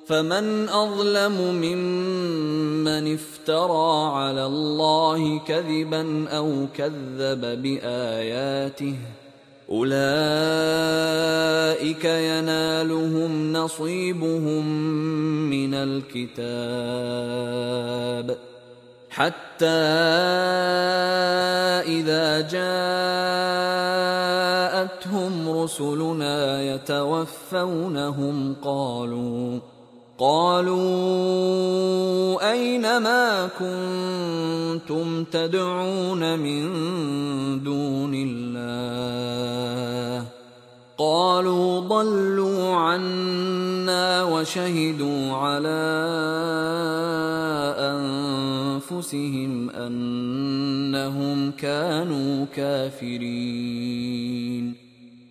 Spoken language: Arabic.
فمن أظلم ممن افترى على الله كذبا أو كذب بآياته أولئك ينالهم نصيبهم من الكتاب حتى إذا جاءتهم رسلنا يتوفونهم قالوا أين ما كنتم تدعون من دون الله قالوا ضلوا عنا وشهدوا على أنفسهم أنهم كانوا كافرين.